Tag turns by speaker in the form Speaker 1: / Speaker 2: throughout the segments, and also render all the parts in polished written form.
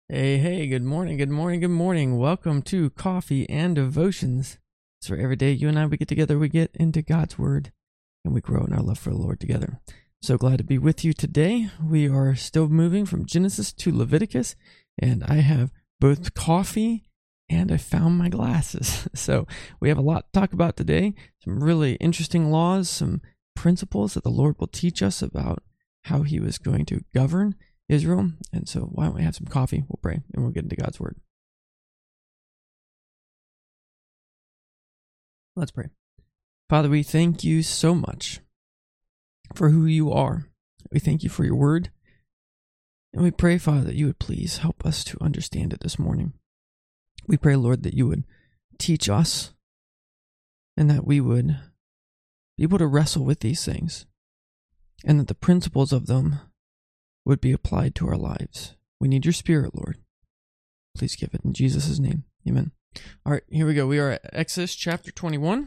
Speaker 1: Hey, good morning, good morning, good morning. Welcome to Coffee and Devotions. It's where every day you and I, we get together, we get into God's Word, and we grow in our love for the Lord together. So glad to be with you today. We are still moving from Genesis to Leviticus, and I have both coffee and I found my glasses. So we have a lot to talk about today. Some really interesting laws, some principles that the Lord will teach us about how He was going to govern Israel. And so why don't we have some coffee? We'll pray and we'll get into God's Word. Let's pray. Father, we thank you so much for who you are. We thank you for your word. And we pray, Father, that you would please help us to understand it this morning. We pray, Lord, that you would teach us and that we would be able to wrestle with these things and that the principles of them would be applied to our lives. We need your Spirit, Lord. Please give it in Jesus' name. Amen. All right, here we go. We are at Exodus chapter 21.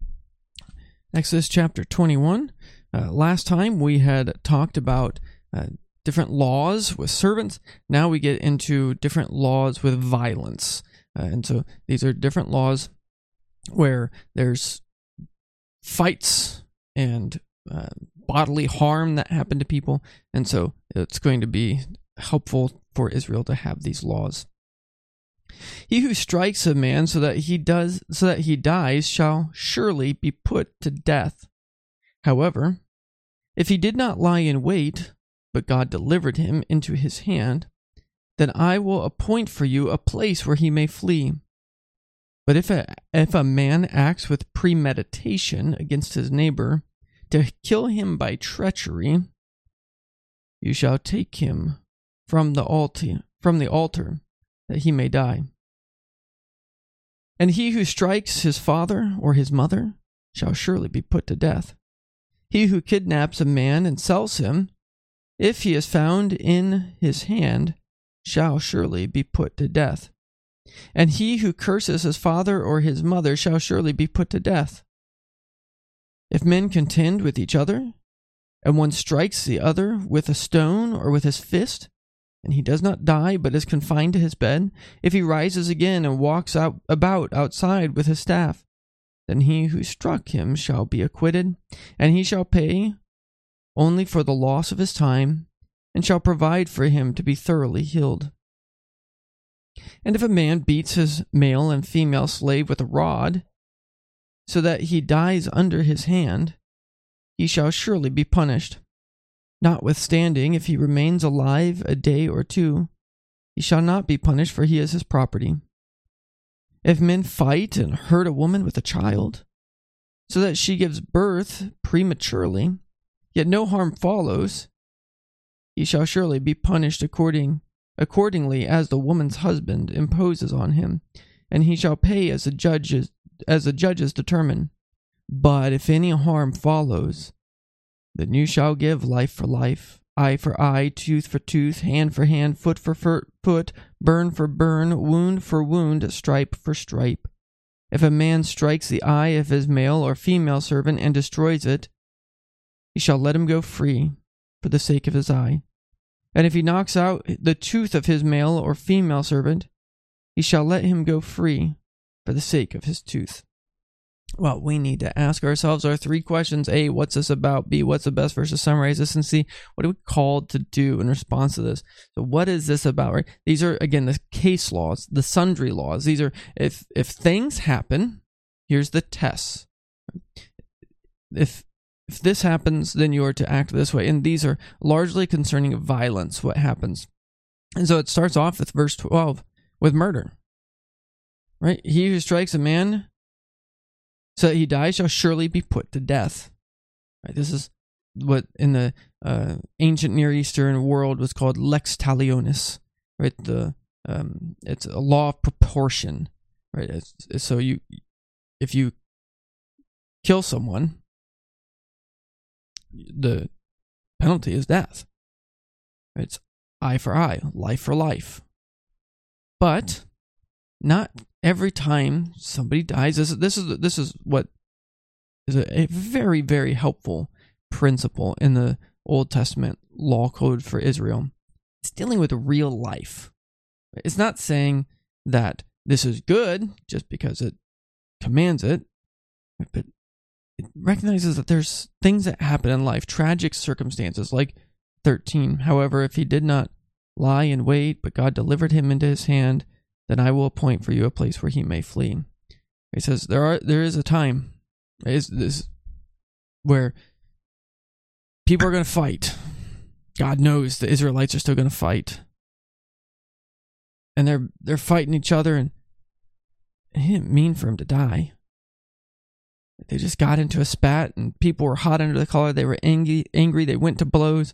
Speaker 1: Exodus chapter 21. Last time we had talked about different laws with servants. Now we get into different laws with violence. And so these are different laws where there's fights and bodily harm that happen to people, and so it's going to be helpful for Israel to have these laws. He who strikes a man so that he dies shall surely be put to death. However, if he did not lie in wait, but God delivered him into his hand, then I will appoint for you a place where he may flee. But if a man acts with premeditation against his neighbor, to kill him by treachery, you shall take him from the altar, that he may die. And he who strikes his father or his mother shall surely be put to death. He who kidnaps a man and sells him, if he is found in his hand, shall surely be put to death. And he who curses his father or his mother shall surely be put to death. If men contend with each other, and one strikes the other with a stone or with his fist, and he does not die but is confined to his bed, if he rises again and walks about outside with his staff, then he who struck him shall be acquitted, and he shall pay only for the loss of his time, and shall provide for him to be thoroughly healed. And if a man beats his male and female slave with a rod, so that he dies under his hand, he shall surely be punished. Notwithstanding, if he remains alive a day or two, he shall not be punished, for he is his property. If men fight and hurt a woman with a child, so that she gives birth prematurely, yet no harm follows, he shall surely be punished accordingly as the woman's husband imposes on him, and he shall pay as the judges determine. But if any harm follows, then you shall give life for life, eye for eye, tooth for tooth, hand for hand, foot for foot, burn for burn, wound for wound, stripe for stripe. If a man strikes the eye of his male or female servant and destroys it, he shall let him go free for the sake of his eye. And if he knocks out the tooth of his male or female servant, he shall let him go free for the sake of his tooth. Well, we need to ask ourselves our three questions. A, what's this about? B, what's the best verse to summarize this? And C, what are we called to do in response to this? So what is this about, right? These are, again, the case laws, the sundry laws. These are, if things happen, here's the tests. If this happens, then you are to act this way. And these are largely concerning violence, what happens. And so it starts off with verse 12, with murder. Right? He who strikes a man so that he dies shall surely be put to death. Right? This is what in the ancient Near Eastern world was called lex talionis. Right? It's a law of proportion. Right? So if you kill someone, the penalty is death. Right? It's eye for eye, life for life. But not every time somebody dies. This is what is a very, very helpful principle in the Old Testament law code for Israel. It's dealing with real life. It's not saying that this is good just because it commands it, but it recognizes that there's things that happen in life, tragic circumstances like 13. However, if he did not lie in wait, but God delivered him into his hand, then I will appoint for you a place where he may flee. He says there is a time is this where people are going to fight. God knows the Israelites are still going to fight. And they're fighting each other, and he didn't mean for him to die. They just got into a spat, and people were hot under the collar. They were angry. They went to blows.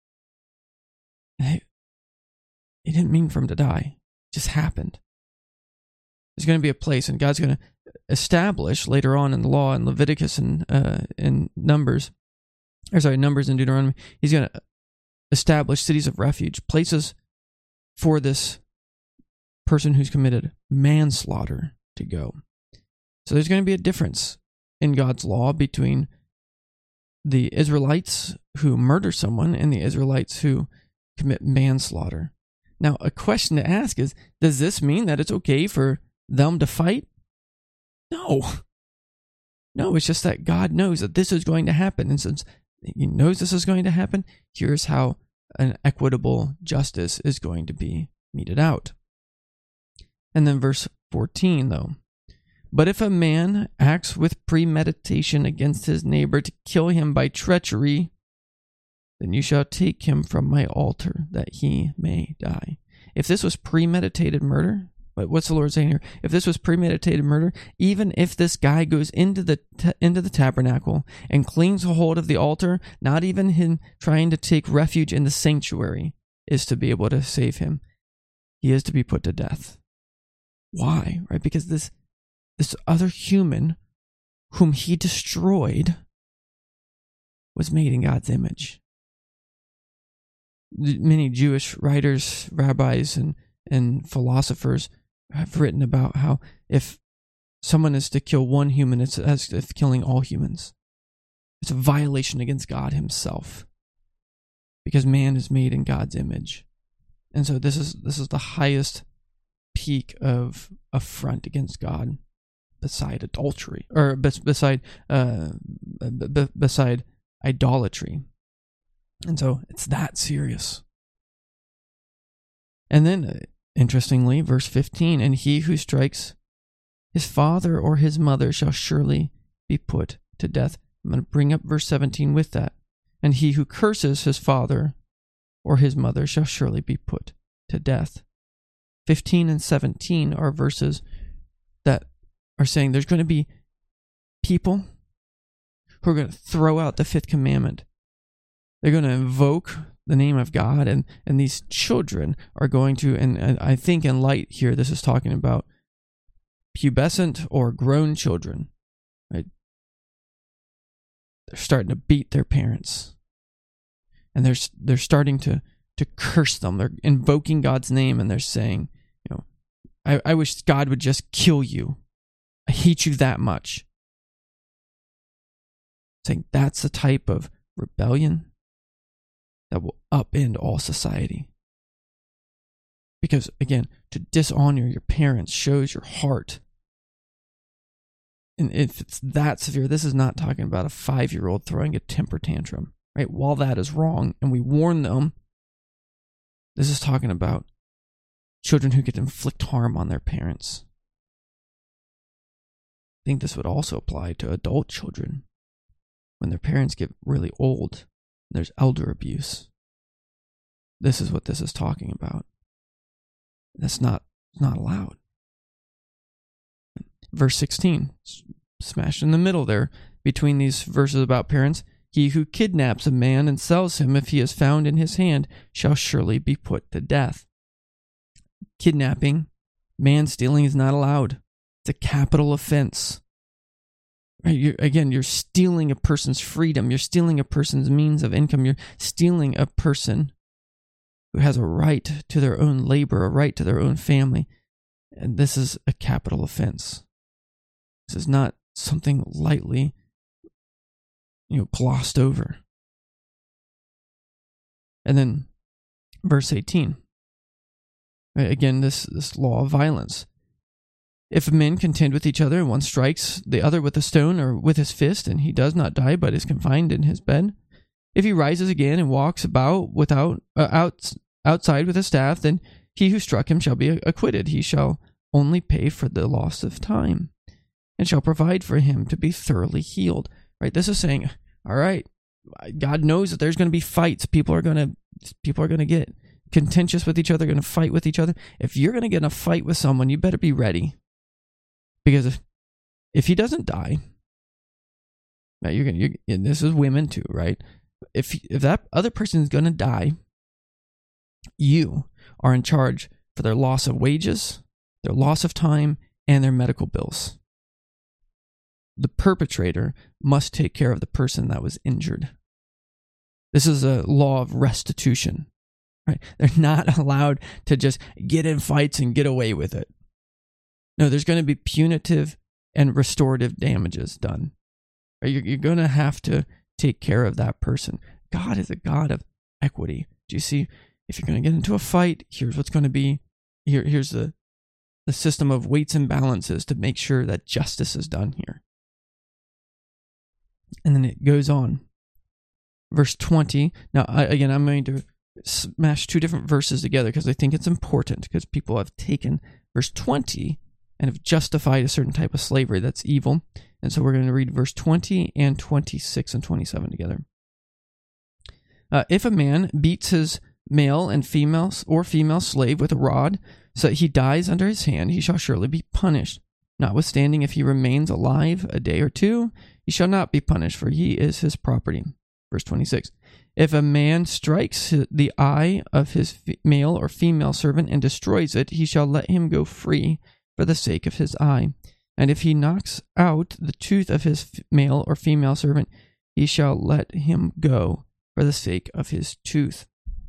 Speaker 1: He didn't mean for him to die. It just happened. There's going to be a place, and God's going to establish later on in the law in Leviticus and in Numbers and Deuteronomy. He's going to establish cities of refuge, places for this person who's committed manslaughter to go. So there's going to be a difference in God's law between the Israelites who murder someone and the Israelites who commit manslaughter. Now, a question to ask is, does this mean that it's okay for them to fight? No. No, it's just that God knows that this is going to happen. And since he knows this is going to happen, here's how an equitable justice is going to be meted out. And then verse 14, though. But if a man acts with premeditation against his neighbor to kill him by treachery, then you shall take him from my altar, that he may die. If this was premeditated murder, but what's the Lord saying here? If this was premeditated murder, even if this guy goes into the tabernacle and clings a hold of the altar, not even him trying to take refuge in the sanctuary is to be able to save him. He is to be put to death. Why? Right? Because this other human whom he destroyed was made in God's image. Many Jewish writers, rabbis, and philosophers have written about how if someone is to kill one human, it's as if killing all humans. It's a violation against God himself, because man is made in God's image. And so this is the highest peak of affront against God, beside adultery, or beside idolatry. And so it's that serious. And then, interestingly, verse 15, and he who strikes his father or his mother shall surely be put to death. I'm going to bring up verse 17 with that. And he who curses his father or his mother shall surely be put to death. 15 and 17 are verses that are saying there's going to be people who are going to throw out the fifth commandment. They're going to invoke the name of God, and these children are going to, and I think in light here, this is talking about pubescent or grown children, right? They're starting to beat their parents, and they're starting to curse them. They're invoking God's name, and they're saying, I wish God would just kill you. I hate you that much. Saying that's the type of rebellion that will upend all society. Because, again, to dishonor your parents shows your heart. And if it's that severe, this is not talking about a 5-year-old throwing a temper tantrum, right? While that is wrong, and we warn them, this is talking about children who could inflict harm on their parents. I think this would also apply to adult children. When their parents get really old, there's elder abuse. This is what this is talking about. That's not allowed. Verse 16, smashed in the middle there, between these verses about parents. He who kidnaps a man and sells him, if he is found in his hand, shall surely be put to death. Kidnapping, man stealing is not allowed. It's a capital offense. You're stealing a person's freedom. You're stealing a person's means of income. You're stealing a person who has a right to their own labor, a right to their own family. And this is a capital offense. This is not something lightly, glossed over. And then verse 18. Right? Again, this law of violence. If men contend with each other and one strikes the other with a stone or with his fist, and he does not die but is confined in his bed, if he rises again and walks about outside with a staff, then he who struck him shall be acquitted. He shall only pay for the loss of time, and shall provide for him to be thoroughly healed. Right? This is saying, all right, God knows that there's going to be fights. People are going to get contentious with each other, going to fight with each other. If you're going to get in a fight with someone, you better be ready, because if he doesn't die, now and this is women too, right? If that other person is going to die, you are in charge for their loss of wages, their loss of time, and their medical bills. The perpetrator must take care of the person that was injured. This is a law of restitution. Right? They're not allowed to just get in fights and get away with it. No, there's going to be punitive and restorative damages done. Right? You're going to have to take care of that person. God is a God of equity. Do you see? If you're going to get into a fight, here's what's going to be. Here's the system of weights and balances to make sure that justice is done here. And then it goes on. Verse 20. Now, I'm going to smash two different verses together because I think it's important, because people have taken verse 20 and have justified a certain type of slavery that's evil. And so we're going to read verse 20 and 26 and 27 together. If a man beats his male and female slave with a rod, so that he dies under his hand, he shall surely be punished. Notwithstanding, if he remains alive a day or two, he shall not be punished, for he is his property. Verse 26. If a man strikes the eye of his male or female servant and destroys it, he shall let him go free for the sake of his eye. And if he knocks out the tooth of his male or female servant, he shall let him go for the sake of his tooth.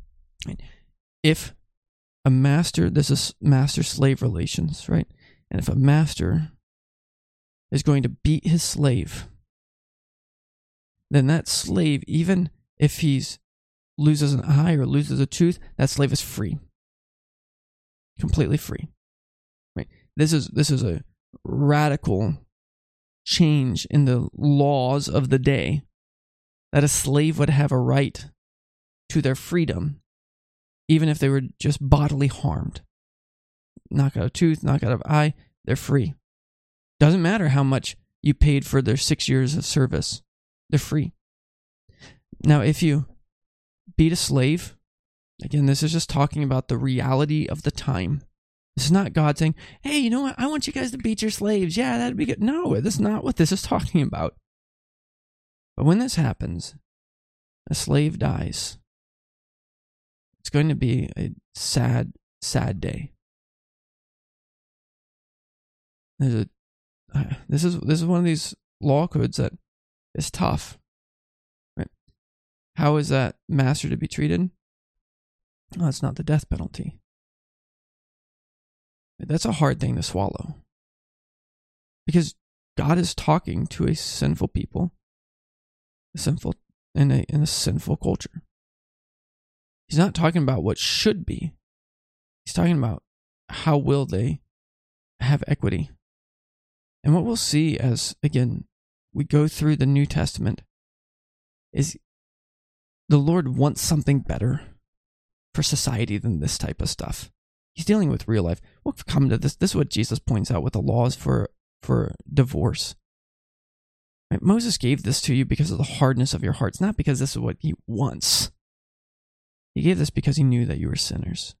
Speaker 1: If a master, this is master-slave relations, right? And if a master is going to beat his slave, then that slave, even if he loses an eye or loses a tooth, that slave is free. Completely free. Right? This is a radical change in the laws of the day, that a slave would have a right to their freedom, even if they were just bodily harmed. Knock out a tooth, knock out an eye, they're free. Doesn't matter how much you paid for their 6 years of service. They're free. Now, if you beat a slave, again, this is just talking about the reality of the time. This is not God saying, hey, you know what? I want you guys to beat your slaves. Yeah, that'd be good. No, that's not what this is talking about. But when this happens, a slave dies. It's going to be a sad, sad day. This is one of these law codes that is tough. Right? How is that master to be treated? Oh, it's not the death penalty. That's a hard thing to swallow, because God is talking to a sinful people, in a sinful culture. He's not talking about what should be. He's talking about how will they have equity. And what we'll see as, again, we go through the New Testament is the Lord wants something better for society than this type of stuff. He's dealing with real life. We'll come to this. This is what Jesus points out with the laws for divorce. Right? Moses gave this to you because of the hardness of your hearts, not because this is what he wants. He gave this because he knew that you were sinners.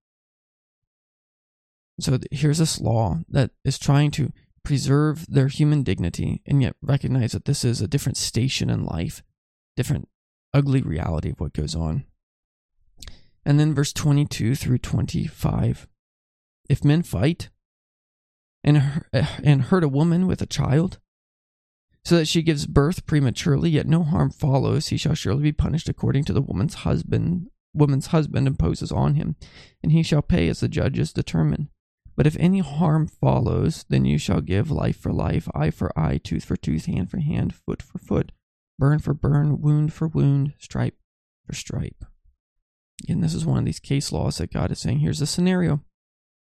Speaker 1: So here's this law that is trying to preserve their human dignity and yet recognize that this is a different station in life, different ugly reality of what goes on. And then verse 22 through 25. If men fight and hurt a woman with a child, so that she gives birth prematurely, yet no harm follows, he shall surely be punished according to the woman's husband imposes on him, and he shall pay as the judges determine. But if any harm follows, then you shall give life for life, eye for eye, tooth for tooth, hand for hand, foot for foot, burn for burn, wound for wound, stripe for stripe. Again, this is one of these case laws that God is saying, here's the scenario.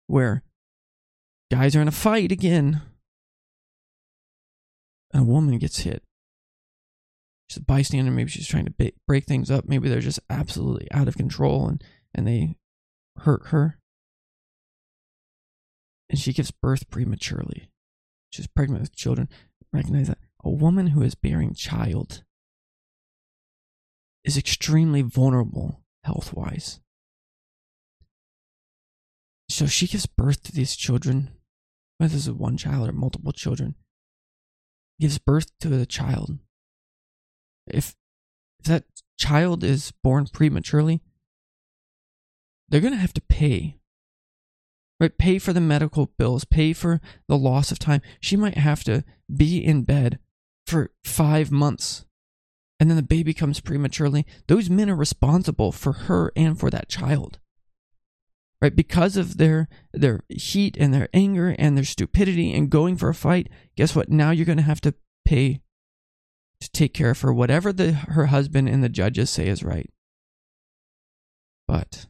Speaker 1: where guys are in a fight again, and a woman gets hit. She's a bystander. Maybe she's trying to break things up. Maybe they're just absolutely out of control and they hurt her. And she gives birth prematurely. She's pregnant with children. Recognize that a woman who is bearing child is extremely vulnerable health-wise. So she gives birth to these children, whether it's one child or multiple children, gives birth to a child. If that child is born prematurely, they're going to have to pay. Right? Pay for the medical bills, pay for the loss of time. She might have to be in bed for 5 months, and then the baby comes prematurely. Those men are responsible for her and for that child. Right? Because of their heat and their anger and their stupidity and going for a fight, guess what? Now you're going to have to pay to take care of her, whatever her husband and the judges say is right. But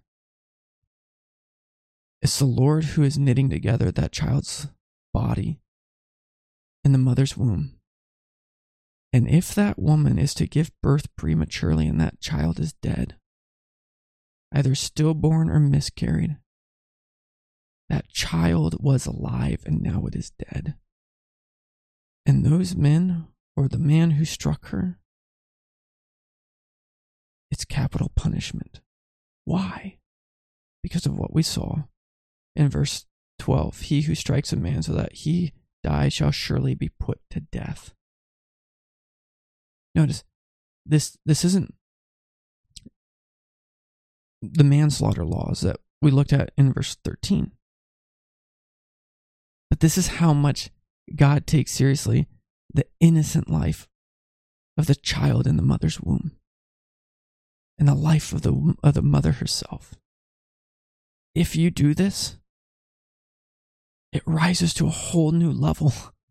Speaker 1: it's the Lord who is knitting together that child's body in the mother's womb. And if that woman is to give birth prematurely and that child is dead, either stillborn or miscarried, that child was alive and now it is dead. And those men, or the man who struck her, it's capital punishment. Why? Because of what we saw in verse 12. He who strikes a man so that he die shall surely be put to death. Notice, this isn't the manslaughter laws that we looked at in verse 13. But this is how much God takes seriously the innocent life of the child in the mother's womb and the life of the mother herself. If you do this, it rises to a whole new level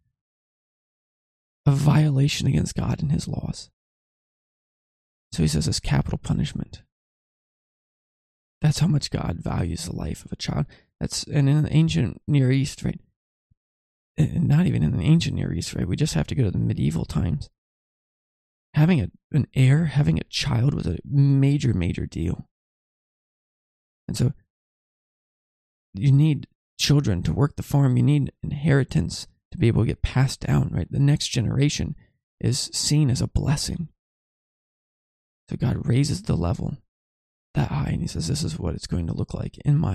Speaker 1: of violation against God and his laws. So he says it's capital punishment. That's how much God values the life of a child. And in the ancient Near East, right? And not even in the ancient Near East, right? We just have to go to the medieval times. Having an heir, having a child was a major, major deal. And so you need children to work the farm. You need inheritance to be able to get passed down, right? The next generation is seen as a blessing. So God raises the level that high, and he says, this is what it's going to look like in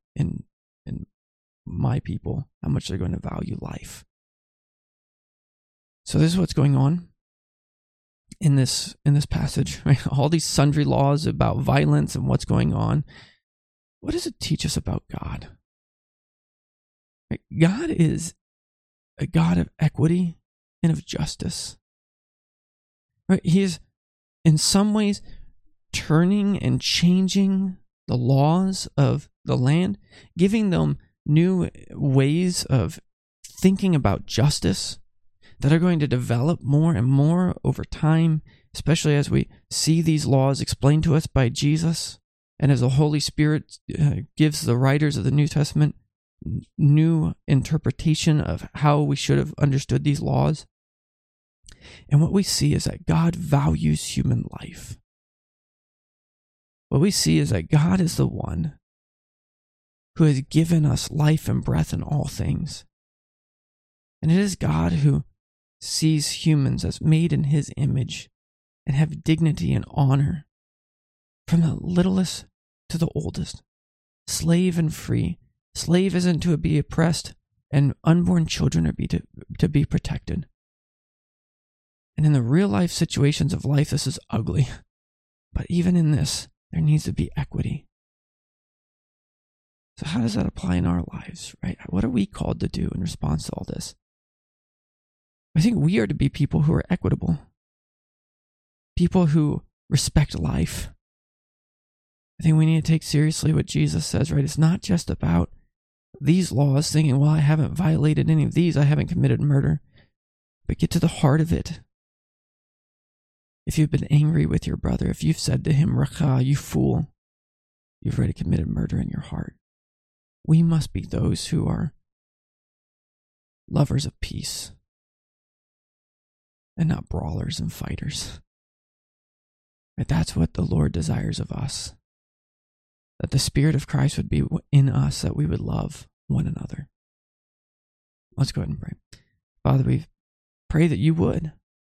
Speaker 1: my people, how much they're going to value life. So this is what's going on in this passage, right? All these sundry laws about violence and what's going on. What does it teach us about God? Right? God is a God of equity and of justice. Right? He is in some ways turning and changing the laws of the land, giving them new ways of thinking about justice that are going to develop more and more over time, especially as we see these laws explained to us by Jesus and as the Holy Spirit gives the writers of the New Testament new interpretation of how we should have understood these laws. And what we see is that God values human life. What we see is that God is the one who has given us life and breath in all things. And it is God who sees humans as made in his image and have dignity and honor, from the littlest to the oldest, slave and free. Slave isn't to be oppressed, and unborn children are to be protected. And in the real life situations of life, this is ugly. But even in this, there needs to be equity. So how does that apply in our lives, right? What are we called to do in response to all this? I think we are to be people who are equitable. People who respect life. I think we need to take seriously what Jesus says, right? It's not just about these laws, thinking, well, I haven't violated any of these, I haven't committed murder. But get to the heart of it. If you've been angry with your brother, if you've said to him, Racha, you fool, you've already committed murder in your heart. we must be those who are lovers of peace and not brawlers and fighters. Right? That's what the Lord desires of us. That the Spirit of Christ would be in us, that we would love one another. Let's go ahead and pray. Father, we pray that you would,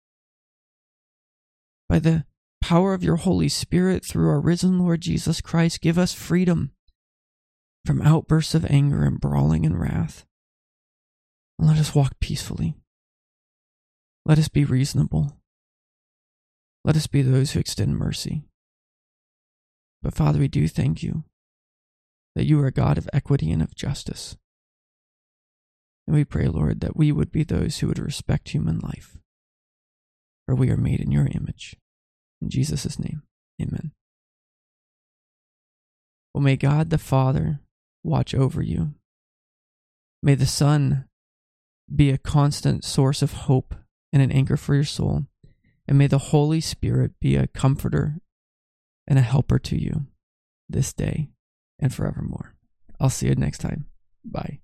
Speaker 1: by the power of your Holy Spirit through our risen Lord Jesus Christ, give us freedom from outbursts of anger and brawling and wrath. And let us walk peacefully. Let us be reasonable. Let us be those who extend mercy. But Father, we do thank you that you are a God of equity and of justice. And we pray, Lord, that we would be those who would respect human life, for we are made in your image. In Jesus' name, amen. Well, may God the Father watch over you. May the Son be a constant source of hope and an anchor for your soul. And may the Holy Spirit be a comforter and a helper to you this day and forevermore. I'll see you next time. Bye.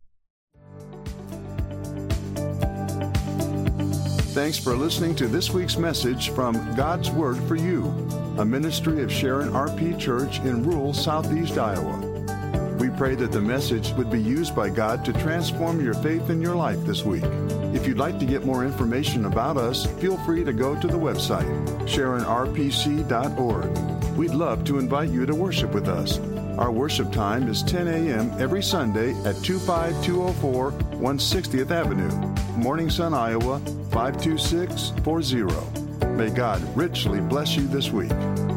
Speaker 2: Thanks for listening to this week's message from God's Word for You, a ministry of Sharon RP Church in rural southeast Iowa. We pray that the message would be used by God to transform your faith and your life this week. If you'd like to get more information about us, feel free to go to the website, SharonRPC.org. We'd love to invite you to worship with us. Our worship time is 10 a.m. every Sunday at 25204 160th Avenue, Morning Sun, Iowa, 52640. May God richly bless you this week.